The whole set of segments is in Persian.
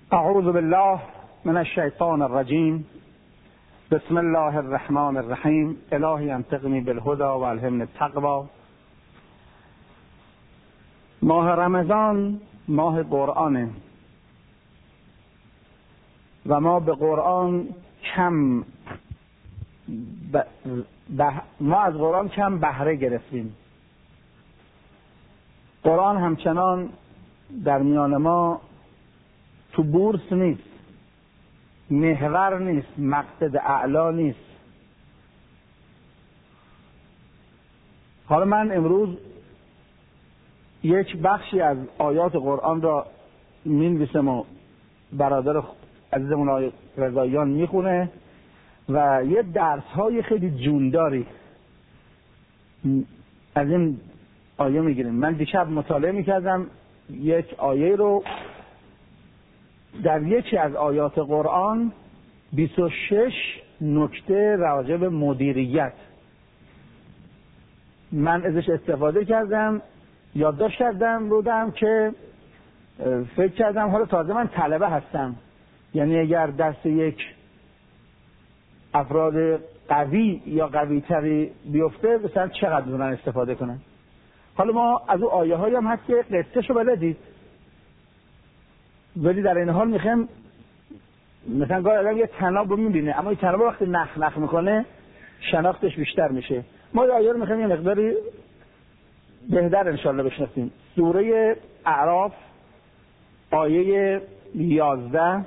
اعوذ بالله من الشیطان الرجیم. بسم الله الرحمن الرحیم. الهی انطقنی بالهدى و الهمنی التقوی. ماه رمضان ماه قرآنه و ما به قرآن ما از قرآن کم بهره گرفتیم. قرآن همچنان در میان ما تو بورس نیست، محور نیست، مقصد اعلا نیست. حالا من امروز یک بخشی از آیات قرآن را می‌نویسم و برادر عزیزمون آقای رضاییان میخونه و یه درس‌های خیلی جونداری از این آیه میگیریم. من دیشب مطالعه میکردم یک آیه رو در یکی از آیات قرآن 26 نکته راجع به مدیریت من ازش استفاده کردم، یادداشت کردم بودم که فکر کردم حالا تازه من طلبه هستم، یعنی اگر دست یک افراد قوی یا قوی تری بیفته مثلا چقدر دونن استفاده کنن. حالا ما از اون آیه هایی هم هست که قصهشو بلدید، ولی در این حال میخوایم مثلا گاهی آدم یه طناب رو میبینه اما این طناب وقتی نخ میکنه شناختش بیشتر میشه. ما این آیه رو میخوایم یه مقداری بهتر انشاءالله بشناسیم. سوره اعراف آیه 11.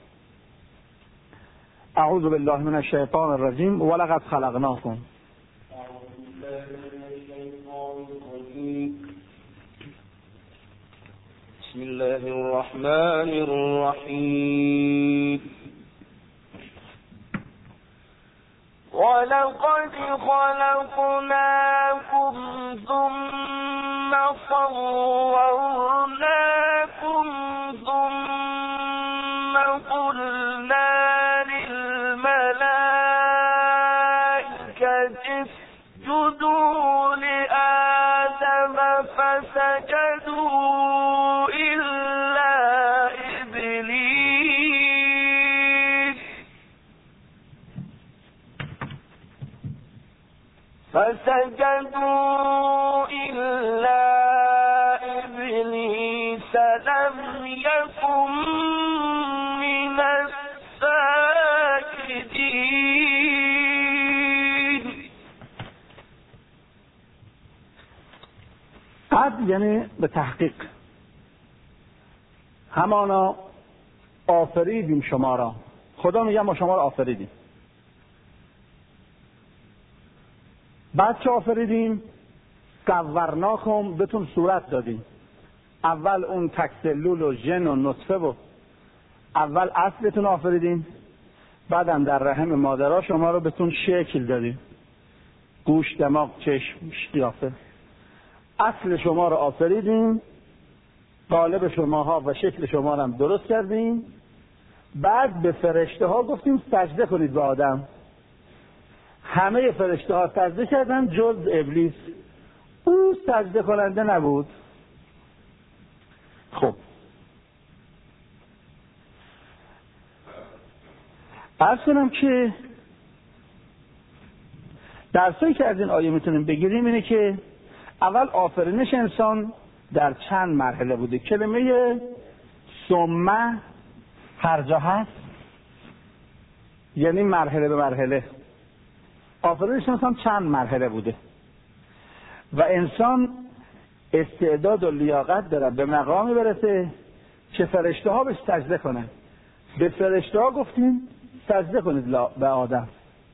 اعوذ بالله من الشیطان الرجیم ولقد خلقناکم. بسم الله الرحمن الرحیم. ولقد خلقناكم ثم صورناكم ثم قلنا للملائكة اسجدوا لآدم فسجدوا إلا إبليس لم يكن من الساجدين. قد یعنی به تحقیق، همانا آفریدیم شما را. خدا میگه ما شما را آفریدیم. بعد که آفریدیم صورناکم بهتون صورت دادیم. اول اون تکسلول و ژن و نطفه و اول اصلتون آفریدیم، بعدم در رحم مادرها شما رو بهتون شکل دادیم، گوش، دماغ، چشم، قیافه. اصل شما رو آفریدیم، قالب شماها و شکل شما رو هم درست کردیم. بعد به فرشته ها گفتیم سجده کنید به آدم. همه فرشته ها سجده کردن جز ابلیس. او سجده کننده نبود. خب عرض کنم که درسایی که از این آیه میتونیم بگیریم اینه که اول آفرینش انسان در چند مرحله بوده. کلمه ثم هر جا هست یعنی مرحله به مرحله. آفرینش انسان چند مرحله بوده و انسان استعداد و لیاقت داره به مقامی برسه که فرشته ها بهش سجده کنن. به فرشته ها گفتیم سجده کنید به آدم.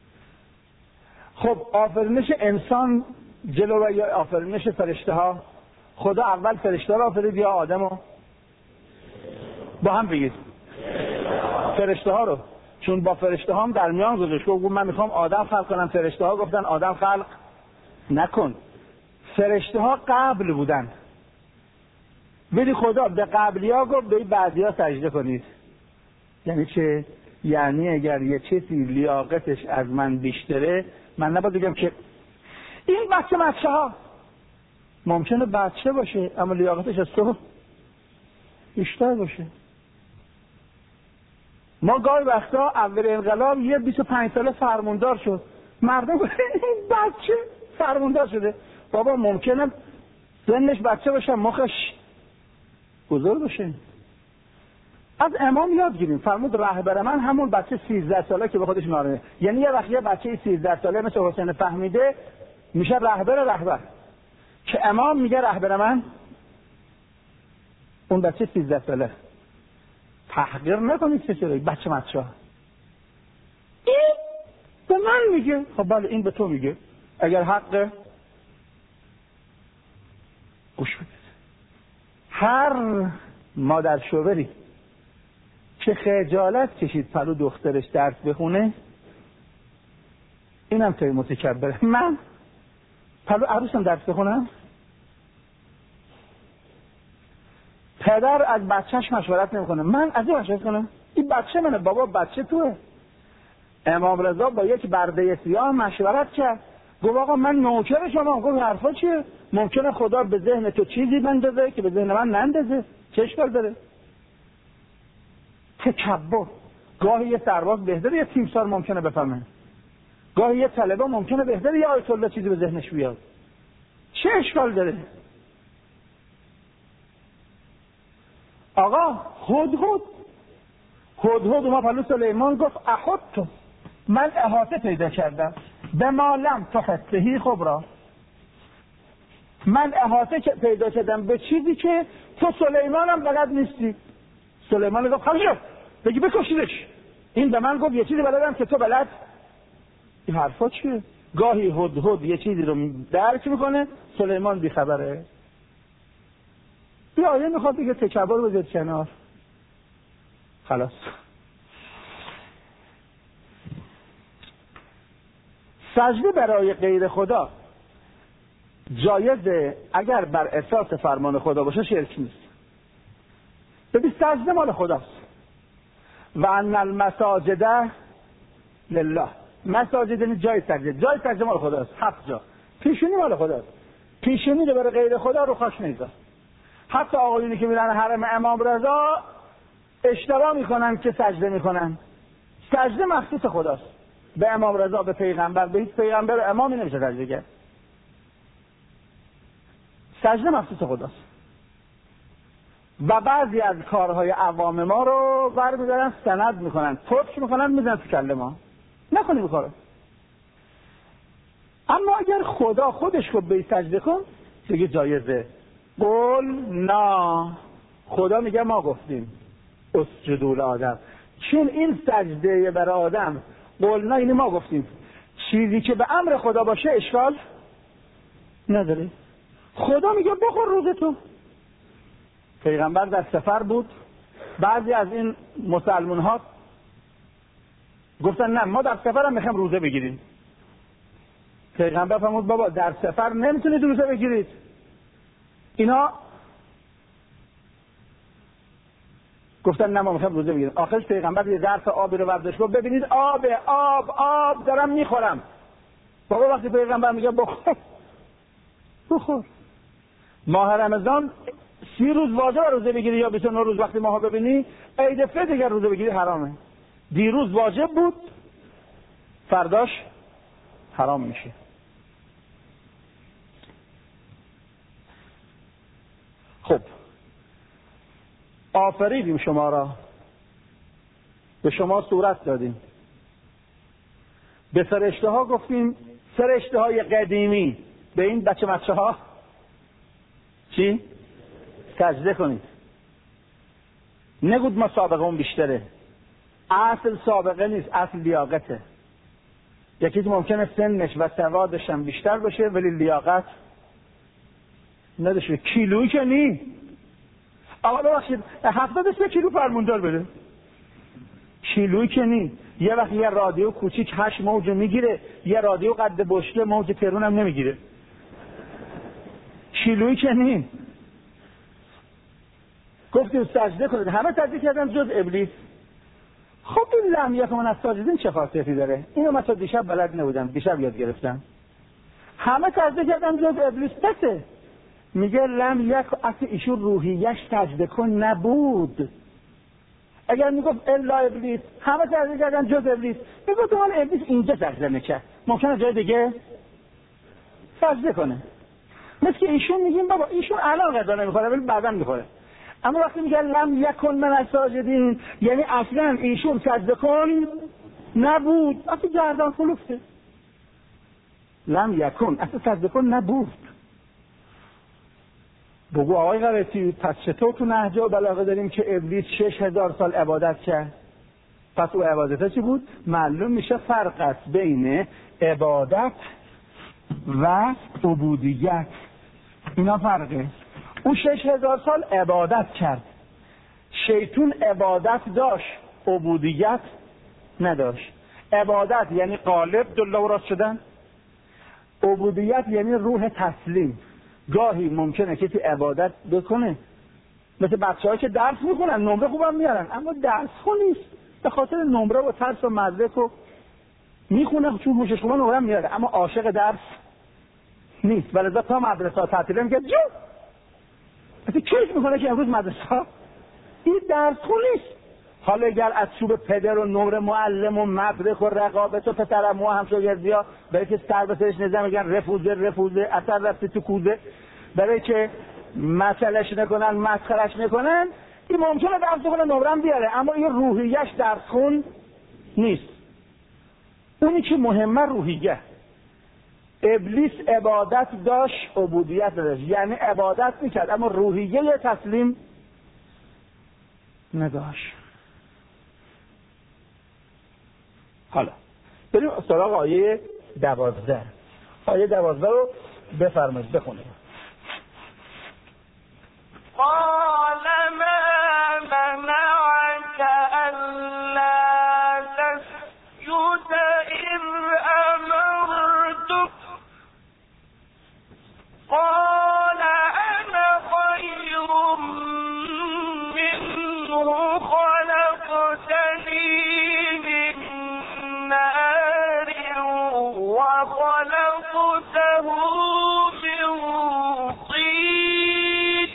خب آفرینش انسان جلو یا آفرینش فرشته ها؟ خدا اول فرشته ها رو آفرید یا آدم رو؟ با هم بگید. فرشته ها رو، چون با فرشته ها هم در میان گذاشت. گفت من میخوام آدم خلق کنم، فرشته ها گفتن آدم خلق نکن. فرشته ها قبل بودن، ولی خدا به قبلی ها گفت به بعدی ها سجده کنید. یعنی چه؟ یعنی اگر یه چیزی لیاقتش از من بیشتره، من نباید بگم که این بچه ها ممکنه بچه باشه اما لیاقتش از تو بیشتر باشه. ما گاهی وقتا اول انقلاب یه 25 ساله فرماندار شد، مردم این بچه فرماندار شده. بابا ممکنه سنش بچه باشه مخش بزرگ باشه. از امام یاد گیریم. فرمود رهبر من همون بچه 13 ساله که به خودش نارمه. یعنی یه وقت یه بچه 13 ساله مثل حسین فهمیده میشه رهبر که امام میگه رهبر من اون بچه 13 ساله. تحقیر نکنید که چرا بچه این به من میگه. خب بله این به تو میگه. اگر حق گوش بدید. هر مادر شوهری که خجالت کشید پلو دخترش درس بخونه، اینم توی متکبره. من پلو عروسم درس بخونم؟ پدر از بچهش مشورت نمیکنه، من از این مشورت کنم؟ این بچه منه. بابا بچه توه. امام رضا با یک برده سیاه مشورت کرد، گفت آقا من نوکر شما. گفت حرفا چیه؟ ممکنه خدا به ذهن تو چیزی بندازه که به ذهن من نندازه. چه اشکال داره؟ تکبر. گاهی یه سرباز بهتره یه تیمسار ممکنه بفهمه، گاهی یه طالبه ممکنه بهتره یه آیت الله چیزی به ذهنش بیاد. چه اشکال داره؟ آقا هدهد ما پلو سلیمان گفت احطت، من احاطه پیدا کردم به مالم تحطهی خبرا، من احاطه پیدا کردم به چیزی که تو سلیمانم بلد نیستی. سلیمان گفت خرجه بگی بکشیدش. این به من گفت یه چیزی بلدم که تو بلد. این حرفا چیه؟ گاهی هدهد یه چیزی رو درک میکنه، سلیمان بیخبره. این آیه میخواد دیگه تکبر بذارید کنار. خلاص. سجده برای غیر خدا جایزه اگر بر اساس فرمان خدا باشه، شرک نیست. ببین سجده مال خداست. و ان المساجد لله. مساجد یعنی جای سجده. جای سجده مال خداست. 7 جا. پیشونی مال خداست. پیشونی رو برای غیر خدا رو خاش نمیذار. حتی آقایونی که میرن حرم امام رضا اشتباه میکنن که سجده میکنن. سجده مخصوص خداست. به امام رضا، به پیغمبر، به هیچ پیغمبر و امامی نمیشه سجده کرد. سجده مخصوص خداست. و بعضی از کارهای عوام ما رو برمی‌دارن سند میکنن، پشت میکنن، میزنن تو کله ما. نکنیم کارو. اما اگر خدا خودش رو به سجده کن، دیگه جایزه. قول نه، خدا میگه ما گفتیم اسجدوا لآدم. چون این سجده برای آدم قول نه، اینی ما گفتیم. چیزی که به امر خدا باشه اشکال نداره. خدا میگه بخور روزتو. پیغمبر در سفر بود، بعضی از این مسلمان ها گفتن نه ما در سفر هم میخوایم روزه بگیریم. پیغمبر فرمود بابا در سفر نمیتونید روزه بگیرید. اینا گفتن نه ما میخوایم روزه بگیریم. آخرش پیغمبر یه ظرف آبی رو برداشت گفت ببینید آب دارم میخورم. بابا وقتی پیغمبر میگه بخور. ماه رمضان 30 روز واجب روزه بگیری یا 29 روز وقتی ماها ببینی. عید فطر اگر روزه بگیری حرامه. دیروز واجب بود، فرداش حرام میشه. خب آفریدیم شما را، به شما صورت دادیم، به فرشته ها گفتیم فرشته های قدیمی به این بچه ها چی؟ سجده کنید. نگود ما سابقه اون بیشتره. اصل سابقه نیست، اصل لیاقته. یکی که ممکنه سنش و سوادش هم بیشتر باشه ولی لیاقت نداشته. کیلویی که نی. آقا ببخشید 73 کیلو فرماندار بده. کیلویی که نی. یه وقت یه رادیو کوچیک 8 موج میگیره، یه رادیو قد بشکه موج ترون هم نمیگیره. کیلویی که نی. گفتیم سجده کنید، همه سجده کردن جز ابلیس. خب این لم یکن من از ساجدین چه خاصیتی داره؟ اینو من تا دیشب بلد نبودم، دیشب یاد گرفتم. همه سجده کردن جز ابلیس. بسه میگه لم یک اصل ایشون روحیش سجده کن نبود. اگر میگفت الا ابلیس، همه سجده کردن جز ابلیس، میگفت من ابلیس اینجا سجده میکرد، ممکنه جای دیگه سجده کنه. مثل که ایشون میگیم بابا ایشون الان غذا نمیخوره ولی بعدا میخوره. اما وقتی میگن لم یکن من الساجدین، یعنی اصلا ایشون سجده کن نبود، اصلا گردن فلوفته. لم یکن اصلا سجده کن نبود. بگو آقای قرطی پس چطور تو نهج البلاغه داریم که ابلیس 6000 سال عبادت کرد؟ پس او عبادت چی بود؟ معلوم میشه فرق است بین عبادت و عبودیت. اینا فرقه. او 6000 سال عبادت کرد. شیطون عبادت داشت، عبودیت نداشت. عبادت یعنی قالب جلو و راست شدن، عبودیت یعنی روح تسلیم. گاهی ممکنه کسی عبادت بکنه، مثل بچه‌ها که درس میخونن نمره خوبم میارن اما درس خون نیست، به خاطر نمره و ترس و مدرک و میخونه چون هوشش خوبه نمره میاره اما عاشق درس نیست. ولذا تا مدرسه تعطیله میگه جو مثل کیف میکنه که امروز مدرسه این درس خون نیست. حالا اگر از چوب پدر و نمره معلم و مدرک و رقابت و پسرمو همشاگردیا برای که سر به سرش نزن میگن رفوزه اثر رفته تو کوزه، برای که مسئلهش نکنن مسخرش نکنن، این ممکنه درس بخونه نمرم بیاره اما این روحیش درس خون نیست. اونی که مهمه روحیه. ابلیس عبادت داشت عبودیت نداشت، یعنی عبادت میکرد اما روحیه تسلیم نداشت. حالا بریم سراغ آیه 12. آیه 12 رو بفرمایید بخونید. قال ما منعك ألا تسجد إذ أمرتك قال أنا خير منه خلقتني من نار وخلقته من طين.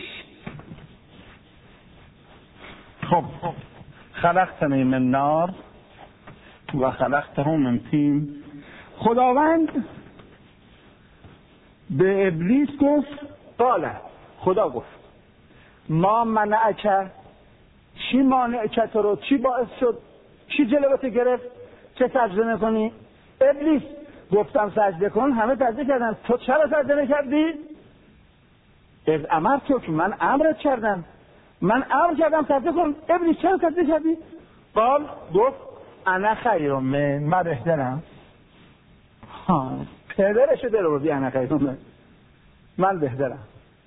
خب خلقتنی من نار و خلقته من طین. خداوند به ابلیس گفت قال، خدا گفت ما منعک، چی مانع تو رو، چی باعث شد، چی جلوت گرفت چه سجده نکنی؟ ابلیس گفتم سجده کن، همه سجده کردن، تو چرا سجده نکردی؟ از امرتک، من امرت کردم، من امر کردم سجده کن، ابلیس چرا سجده کردی؟ قال گفت انا خیر من بهترم. پدرش در آوردی انا خیر من بهترم.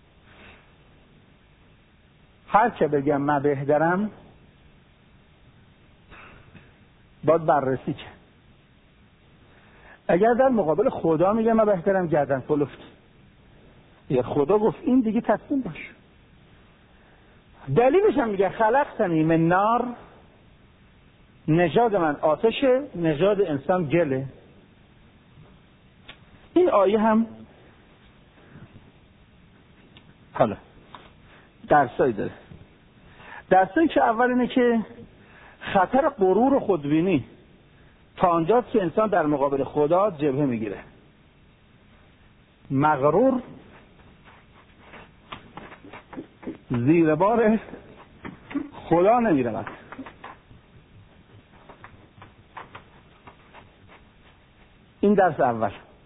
هر که بگم من بهترم باید بررسی کرد. اگر در مقابل خدا میگه من بهترم گردن فلفت، یا خدا گفت این دیگه تسلیم باش. دلیلش هم میگه خلقتنی من نار، نژاد من آتشه، نژاد انسان گله. این آیه هم حالا درسایی داره. درسایی که اول اینه که خطر غرور و خودبینی تا آنجاست که انسان در مقابل خدا جبهه میگیره. مغرور زیر بار خدا نمیرود. این درس اول.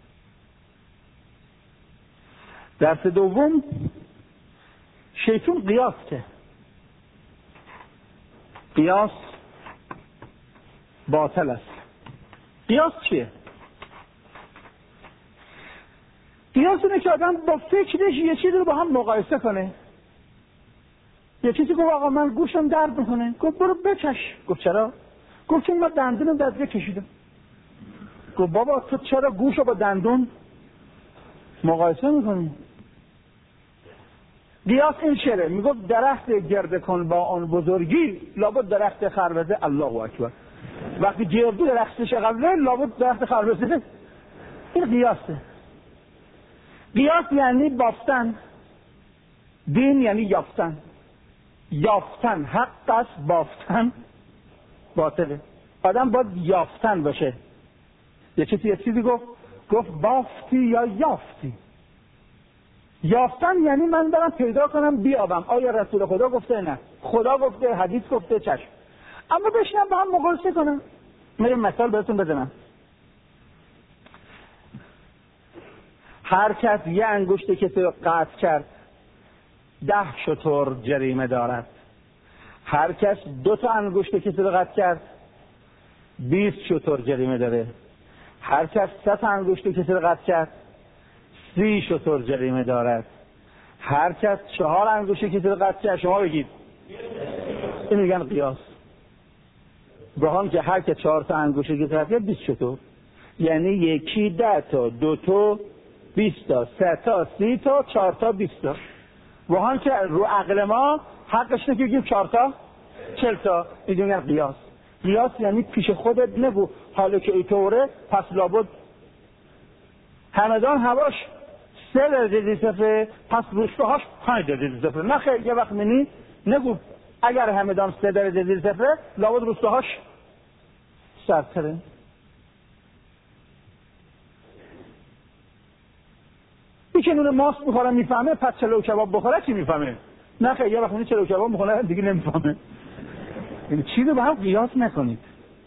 درس دوم، شیطان قیاس که قیاس باطل است. قیاس چیه؟ قیاس اینه که آدم با فکرش یه چیزی رو با هم مقایسه کنه. یه چیزی گفت آقا من گوشم درد میکنه، گفت برو بکش. گفت چرا؟ گفت چون من دندونم درد کشیدم. گفت بابا تو چرا گوشو با دندون مقایسه میکنی؟ قیاس این شعره میگفت درخت گرده کن با آن بزرگی، لابد درخت خربزه. الله اکبر. وقتی گردو درختش قبله لابد درخت خربزه. این قیاسه. قیاس یعنی بافتن، دین یعنی یافتن. یافتن حق است، بافتن باطله. آدم باید یافتن باشه. یه چیزی گفت بافتی یا یافتی. یافتن یعنی من برم پیدا کنم بیابم. آیا رسول خدا گفته؟ نه. خدا گفته، حدیث گفته، چشم. اما بشینم با هم مقایسه کنم. میرم مثال بهتون بزنم. هر کس یه انگشت کسی رو قطع کرد 10 شتر جریمه دارد. هر کس 2 تا انگشت کسی رو قطع کرد 20 شتر جریمه داره. هر کس 100 تا انگشت کسی رو قطع کرد 30 شتر جریمه دارد. هر کس 4 انگشت کسی رو قطع کرد، شما بگید، این میگن قیاس. گاهان که هر کس 4 تا انگشت کسی رو قطع کرد 20 شتر، یعنی یکی 10 تا، 2 تا 20 تا، 3 تا 30 تا، 4 تا 20 تا. گاهان که رو عقل ما حقش نه که بگیم 4 تا 40 تا. این میگن قیاس. قیاس یعنی پیش خودت نگو حالا که اینطوره پس لابد همدان هواش 3 درجه زیرصفر پس روستاهاش 5 درجه زیرصفر. نه خیر، یه وقت منی نگو اگر همدان 3 درجه زیرصفر لابد روستاهاش سردتره. که نون ماست میخوره میفهمه، پس چلو کباب بخوره چی میفهمه؟ نه خیر، یه وقت منی چلو کباب میخوره دیگه نمیفهمه. این چیزو با هم قیاس نکنید.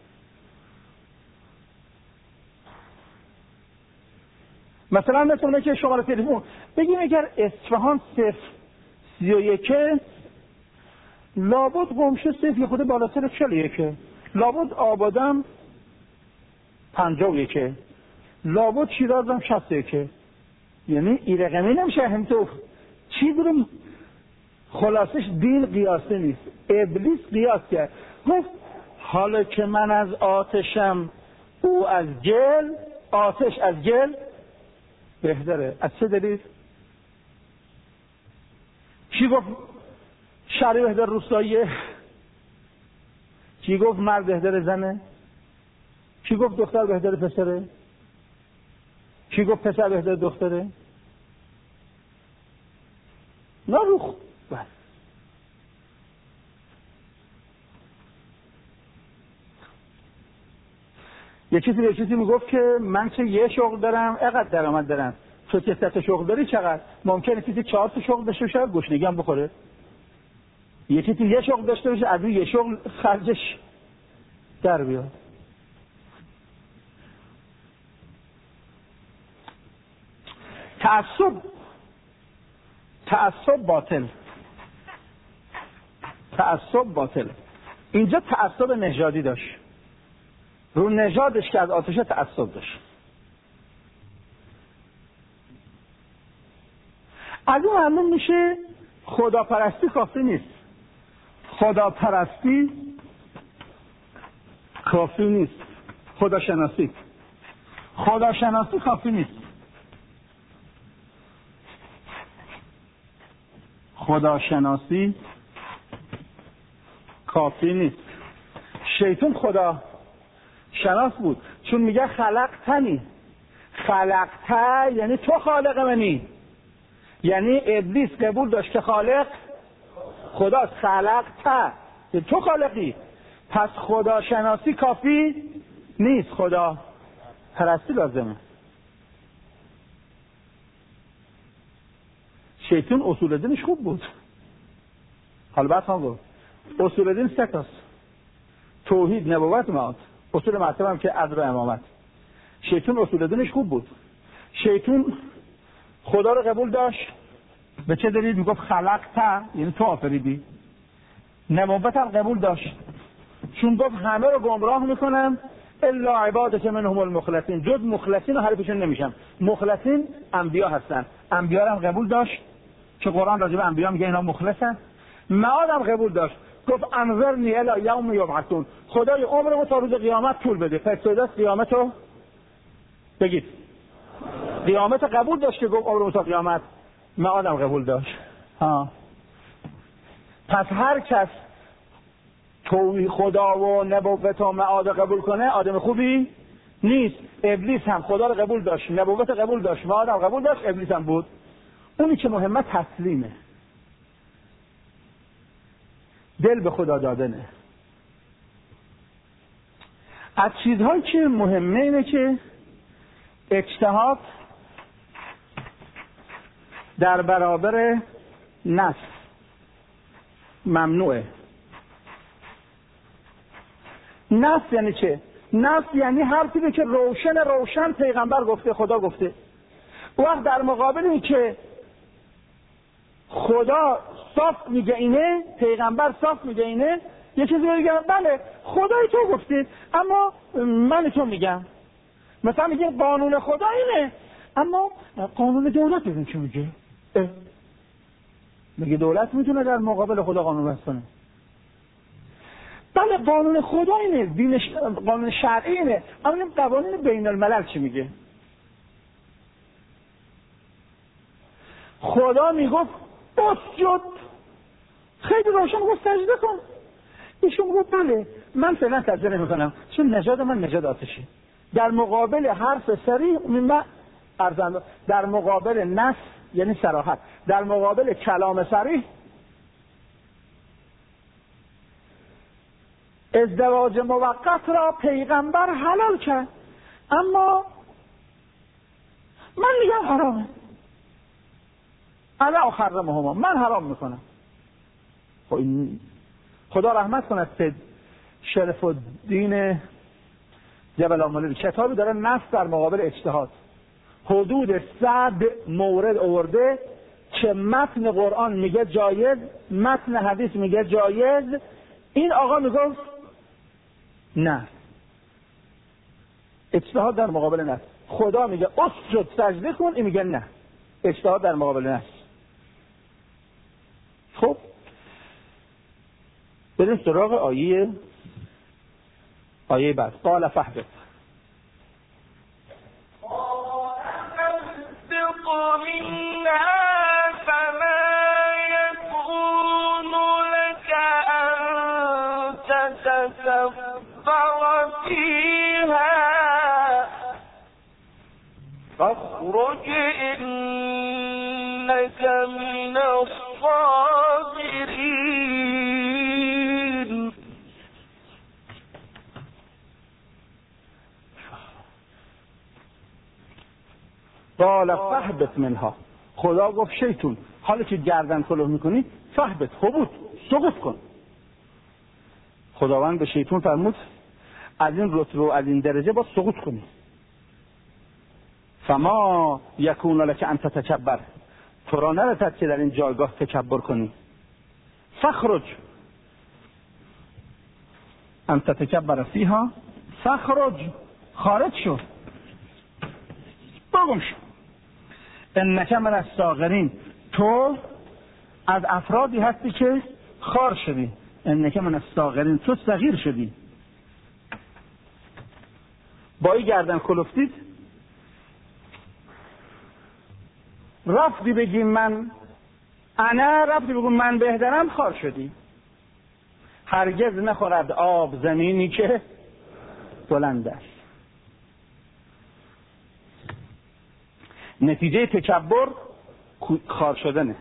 مثلا مثل که شماره تلفن بگیم اگر اصفهان 031 لابد قمشه 0 خود بالاتر 41، لابد آبادم 51، لابد شیرازم 61. یعنی این رقمی نمیشه همینطور. چی برم خلاصش دین قیاسه نیست. ابلیس قیاس کرد، گفت حالا که من از آتشم او از گل، آتش از گل بهتره. از چه دلیل؟ چی گفت شهری بهتر روستاییه؟ چی گفت مرد بهتر زنه؟ چی گفت دختر بهتر پسره؟ چی گفت پسر بهتر دختره؟ نه روخ بس. یه چیزی میگفت که من چه یه شغل دارم اقدر درآمد دارم، تو که 3 تا شغل داری چقدر؟ ممکنه کسی 4 تا شغل داشته باشه گشنگی هم بخوره. یه کسی یه شغل داشته باشه از اون یه شغل خرجش در بیاد. تعصب باطل. تعصب باطل. اینجا تعصب نژادی داشت، رو نژادش که از آتش تعصب داشت. از اون معلوم میشه خداپرستی کافی نیست. خداپرستی کافی نیست. خداشناسی کافی نیست. خداشناسی کافی نیست. شیطان خدا شناس بود، چون میگه خلقتنی. خلقته یعنی تو خالق منی، یعنی ابلیس قبول داشت که خالق خداست. خلقته یعنی تو خالقی. پس خداشناسی کافی نیست، خدا پرستی لازمه. شیطان اصول دینش خوب بود. حالا بعد هم گفت اصول دین 3 تاست: توحید، نبوت، معاد. اصول مرتبه هم که عدل و امامت. شیطان اصول دینش خوب بود. شیطان خدا رو قبول داشت. به چه دلیل؟ میگفت خلقته یعنی تو آفریدی. نبوت هم قبول داشت، چون گفت همه رو گمراه میکنم الا عبادک منهم المخلصین، جز مخلصین رو حریفشون نمیشم. مخلصین انبیا هستن. انبیا هم قبول داشت که قرآن راجع به انبیا میگه اینا مخلصن. معاد هم قبول داشت، گفت انظرنی الی یوم یبعثون، خدای عمرمو تا روز قیامت طول بده. پس قیامتو بگید. قیامت قبول داشت که گفت عمرمو تا قیامت. معاد هم قبول داشت. پس هر کس توحید خدا و نبوت و معاد قبول کنه آدم خوبی نیست. ابلیس هم خدا رو قبول داشت، نبوت قبول داشت، معاد هم قبول داشت، ابلیس هم بود. اونی که مهمه تسلیمه. دل به خدا دادنه. از چیزهایی که مهمه اینه که اجتهاد در برابر نفس ممنوعه. نفس یعنی چه؟ نفس یعنی حرفی که روشن پیغمبر گفته، خدا گفته. وقت در مقابل این که خدا صاف میگه اینه، پیغمبر صاف میگه اینه، یه چیزی بگم بله خدای تو گفته اما من تو میگم. مثلا میگه قانون خدا اینه اما قانون دولت ببین چی میگه. میگه دولت میتونه در مقابل خدا قانون بس کنه. بله قانون خدا اینه، قانون شرعی اینه، اما این قوانین بین الملل چی میگه؟ خدا میگفت اسجد، خیلی روشن گفت سجده کن. ایشون گفت بله من فعلا سجده نمیکنم چون نژاد من نژاد آتشی. در مقابل حرف صریح در مقابل نص یعنی صراحت، در مقابل کلام صریح ازدواج موقت را پیغمبر حلال کرد اما من میگم حرامه. انا احرمهما، من حرام میکنم. خدا رحمت کنه سید شرف الدین جبل آملی کتابی داره نص در مقابل اجتهاد. حدود 100 مورد آورده که متن قرآن میگه جایز، متن حدیث میگه جایز، این آقا میگه نه. اجتهاد در مقابل نص. خدا میگه اسجد سجده کن، این میگه نه. اجتهاد در مقابل نص. خب بریم سراغ آیه بعد. قال فاهبط منها فما يكون لك أن تتكبر فيها فاخرج إنك من الصاغرين. قال فاهبط منها. خدا گفت شیطون حالا که گردن کلوف میکنی فاهبط، حبوط، سقوط کن. خداوند به شیطون فرمود از این رتبه و از این درجه با سقوط کنی. فما یکون لک ان تتکبر، تو را نرسد که در این جایگاه تکبر کنی. فخرج ان تتکبر فیها، فخرج، خارج شو، بگم شو. انک من الصاغرین، تو از افرادی هستی که خار شدی. انک من الصاغرین، تو صغیر شدی. با این گردن کلفتید رفتی بگی من رفتی بگو من بهترم، خار شدی. هرگز نخورد آب زمینی که بلند است. نتیجه تکبر خار شدنه.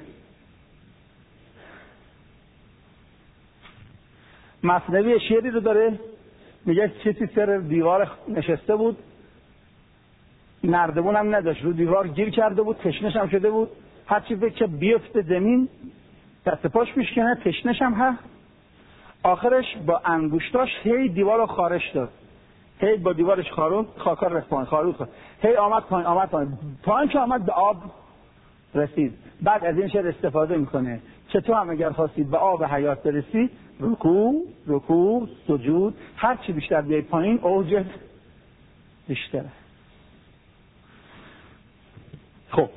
مثنوی شعری رو داره، میگه کسی سر دیوار نشسته بود، نردبون هم نداشت، رو دیوار گیر کرده بود، تشنش هم شده بود، هر چیزی که بیفته زمین دست پاش میشکنه، تشنش هم هست. آخرش با انگشتاش هی دیوار رو خارش داد، هی با دیوارش خاکار رفت خارود کرد، هی آمد پایین که آمد به آب رسید. بعد از این شعر استفاده میکنه که تو هم اگر خواستید به آب حیات برسی، رکوع، سجود، هر چی بیشتر بیای پایین اوج بیشتره. خب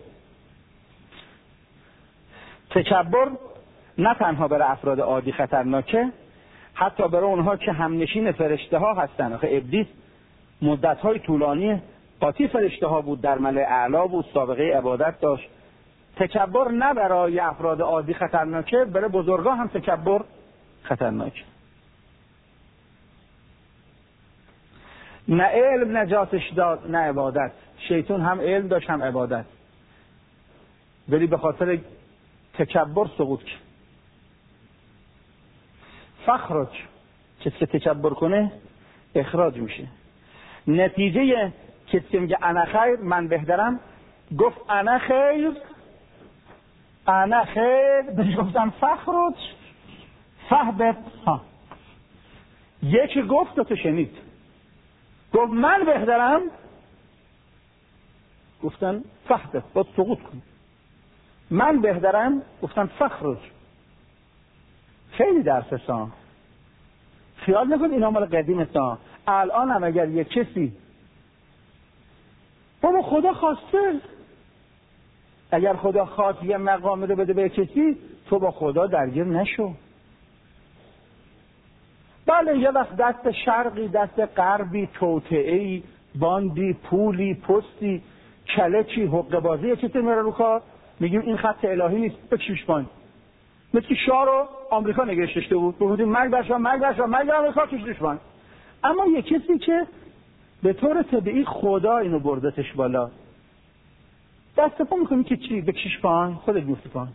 تکبر نه تنها برای افراد عادی خطرناکه، حتی برای اونها که همنشین فرشته ها هستن. آخه ابلیس مدت‌های طولانی قاطی فرشته ها بود، در ملأ اعلی بود، سابقه عبادت داشت. تکبر نه برای افراد عادی خطرناکه، برای بزرگا هم تکبر خطرناکه. نه علم نجاتش داد نه عبادت. شیطان هم علم داشت هم عبادت، ولی به خاطر تکبر سقوط کرد. فخرج، کسی که تکبر کنه اخراج میشه. نتیجه کسی که میگه انا خیر، من بهترم، گفت انا خیر، انا خیر، بهش گفتن فخرج فهبط. یکی گفت و تو شنید، گفت من بهترم، گفتن فهبط، باید سقوط کن. من بهترم، گفتن فخرج. خیلی درسشان. خیال نکن اینا مال قدیمستان. الان هم اگر یک کسی بابا خدا خواسته، اگر خدا خواست یه مقامی رو بده به کسی، تو با خدا درگیر نشو. بله یه وقت دست شرقی، دست غربی، توطئه‌ای، باندی، پولی، پستی، کلچی، حقه بازی یه کسی میره رو کار، میگیم این خط الهی نیست، بکشیش پایین. مثل شاه رو آمریکا نگهش داشته بود، بودیم مرگ بر شاه، مرگ بر شاه، مرگ بر آمریکا، کشیش پایین. اما یه کسی که به طور طبیعی خدا اینو بردتش بالا، دست پا میکنی که چی؟ بکشیش پایین، خودت میفتی پایین.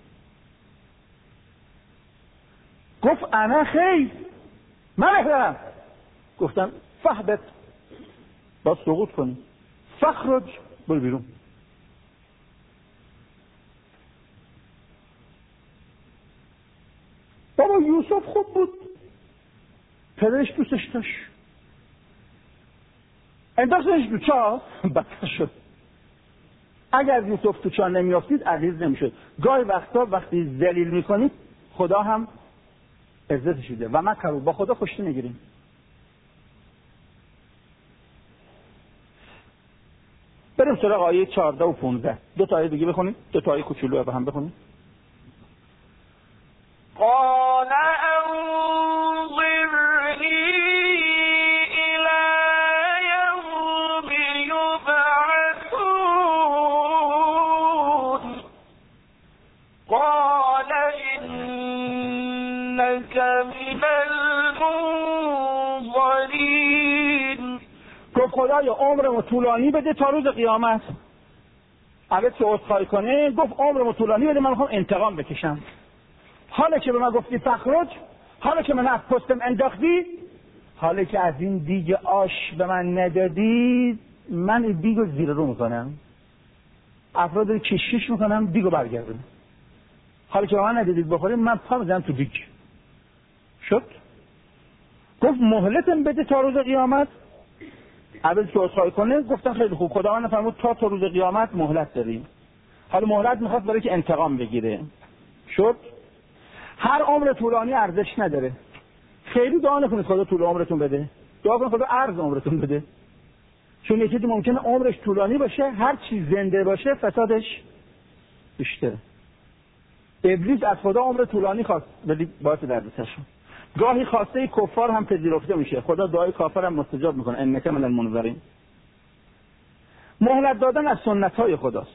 گفت انا خیر، من بهترم، گفتن فهبط، باید سقوط کنی، فخرج، برو بیرون. بابا یوسف خوب بود، پدرش دوستش داشت، انداختنش تو چاه، بدتر شد. اگر یوسف تو چاه نمیافتید عزیز نمیشد. گاهی وقتا وقتی ذلیل میکنید خدا هم عزتش میده و مکروا، با خدا خوشی نگیریم. بریم سراغ آیه 14 و 15. دو تا آیه دیگه بخونیم، دو تا آیه کوچولو با هم بخونیم. قال انظرني إلى يوم يبعثون قال إنك من المنظرين. گفت خدایا عمرمو طولانی بده تا روز قیامت. اگه تو عذرخواهی کنه، گفت عمرمو طولانی بده، من میخوام انتقام بکشم. حالا که به من گفتی فخرج، حالا که من از پستم انداختی، حالا که از این دیگ آش به من ندادی، من این دیگو زیر رو میکنم، افراد رو کشیش میکنم، دیگو برگردم. حالا که به من ندادید بخوریم، من پا میزنم تو دیگ. شد؟ گفت مهلتم بده تا روز قیامت. اول که عذرخواهی کنه، گفتن خیلی خوب، خداوند فرمود تا روز قیامت مهلت داریم. حالا مهلت میخواد برای که انتقام بگیره. شد؟ هر عمر طولانی ارزش نداره. خیلی دعا نکنید خدا طول عمرتون بده، دعا کنید خدا عرض عمرتون بده. چون یکی دیگه ممکنه عمرش طولانی باشه، هر چی زنده باشه فسادش بیشتره. ابلیس از خدا عمر طولانی خواست ولی باعث دردسرش. گاهی خواسته کفار هم پذیرفته میشه، خدا دعای کافر هم مستجاب میکنه، انک من المنظرین. مهلت دادن از سنت‌های خداست.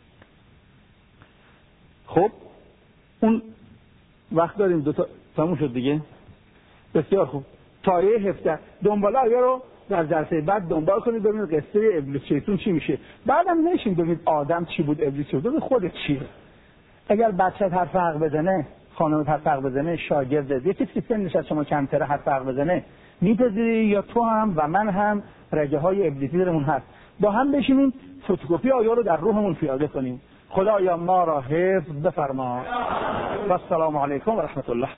خب اون وقت داریم، دو تا تموم شد دیگه. بسیار خوب. تایه 17 دنبال آیه رو در جلسه بعد دنبال کنید، ببینید قصه ابلیس شیطون چی میشه. بعدم نشین ببینید آدم چی بود، ابلیس چی بود، ببینید خودت چیه. اگر بچه‌ت حرف حق بزنه، خانمت حرف حق بزنه، شاگردت، یکی که سنش از شما کمتره حرف حق بزنه، میپذیری یا تو هم و من هم رگه های ابلیسی درمون هست، با هم بشینیم فتوکپی آیه رو در روحمون پیاده کنیم. خدایا ما را حفظ بفرما. و السلام علیکم و رحمت الله.